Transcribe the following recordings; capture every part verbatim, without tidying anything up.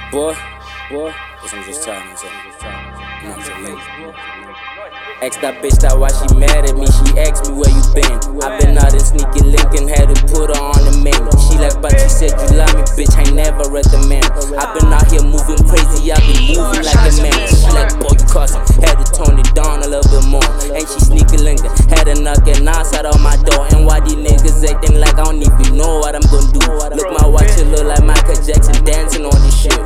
Boy, boy, guess I'm just telling myself. I'm not your late. Asked that bitch that why she mad at me. She asked me where you been. I been out in sneaky Lincoln, had to put her on the menu. She like, but she said you love me, bitch. I ain't never read the man. I been out here moving crazy, I been moving like a man. She like, boy, you cussing. Had to tone it down a little bit more. And she sneaky Lincoln, had to knock an outside of my door. And why these niggas acting like I don't even know what I'm gonna do? Look, my watch, it look like Michael Jackson dancing on this shit.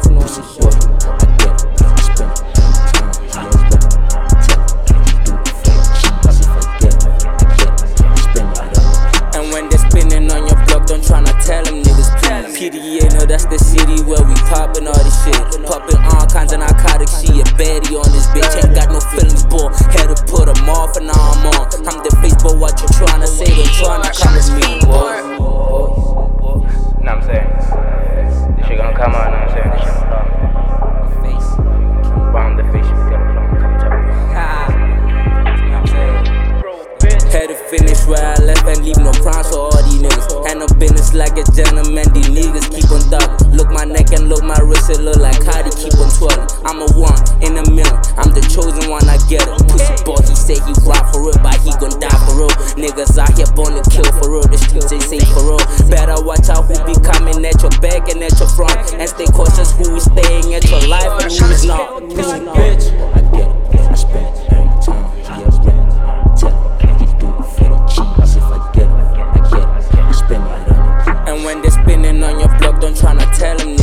P D A, no, that's the city where we poppin' all this shit. Poppin' all kinds of narcotics, she a baddie on this bitch. Ain't got no feelings, boy, had to put them off and now I'm on. I'm the face, but what you tryna say, don't tryna come with me, boy. Know what I'm saying? This shit gonna come out, know what I'm saying? This shit gonna come. But I'm the face, you gotta play, come talk. Know what I'm saying? Had to finish where I left and leave no crowns for all these niggas. Handle business like a gentleman, these niggas keep on talking. Look my neck and look my wrist, it look like how they keep on twirling. I'm a one in a million, I'm the chosen one, I get it. Pussy boy, he say he ride for real, but he gon' die for real. Niggas out here born to kill for real, the streets they say for real. Better watch out who be coming at your back and at your front. And stay cautious who is staying at your life and who is not. Pussy bitch, I get it, I spend it every time. Yeah, bro. And when they spinning on your block, don't tryna tell them